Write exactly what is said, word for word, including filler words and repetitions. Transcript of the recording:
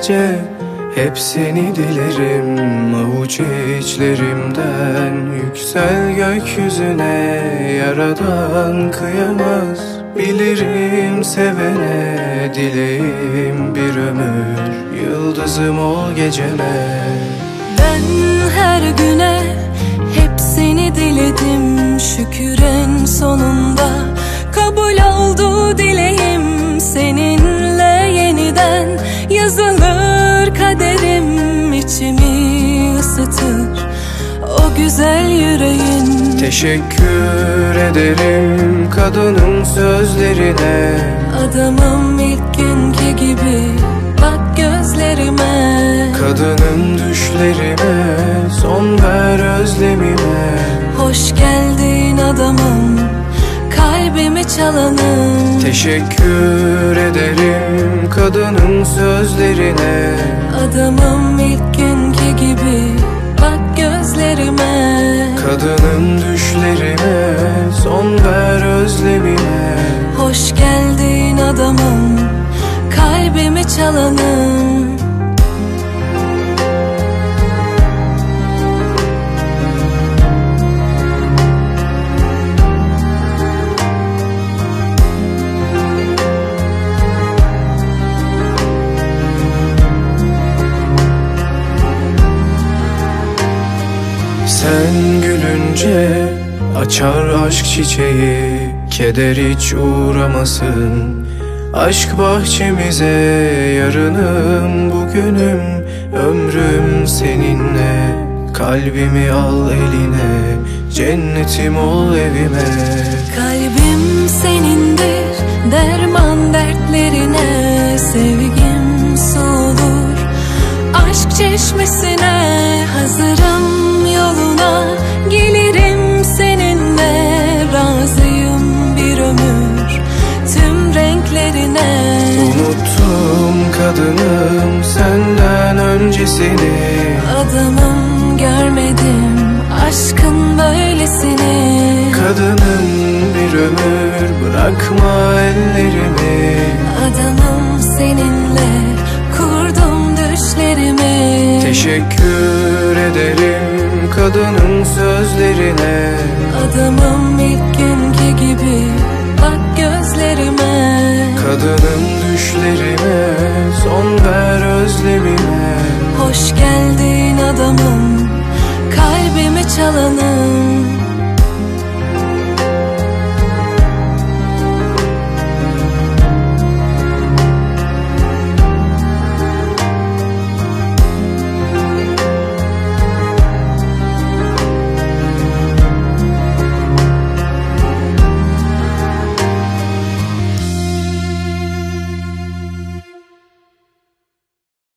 gece hep seni dilerim. Avuç içlerimden yüksel gökyüzüne. Yaradan kıyamaz, bilirim sevene. Dileğim bir ömür, yıldızım ol geceme. Ben her güne hep seni diledim. Şükür en sonunda kabul oldu dileğim. Seninle yeniden yazılır kaderim. İçimi ısıtır o güzel yüreğin. Teşekkür ederim kadının sözlerine. Adamım ilk günkü gibi, bak gözlerime. Kadının düşlerime, son ver özlemime. Hoş geldin adamım, kalbimi çalanım. Teşekkür ederim kadının sözlerine. Adamım ilk günkü gibi, bak gözlerime. Kadının düşlerime, son ver özlemime. Hoş geldin adamım, kalbimi çalanım. Sen gülünce açar aşk çiçeği. Keder hiç uğramasın aşk bahçemize. Yarınım bugünüm, ömrüm seninle. Kalbimi al eline, cennetim ol evime. Kalbim senindir, derman dertlerine. Sevgim su olur aşk çeşmesine. Hazırım yoluna, gelirim seninle. Razıyım bir ömür tüm renklerine. Unuttum kadınım senden öncesini. Adamım görmedim aşkın böylesini. Kadının bir ömür, bırakma ellerimi. Adamım seninle kurdum düşlerimi. Teşekkür ederim kadının sözlerine. Adamım ilk günkü gibi, bak gözlerime. Kadının düşlerime, son ver özlemime. Hoş geldin adamım, kalbimi çalanım.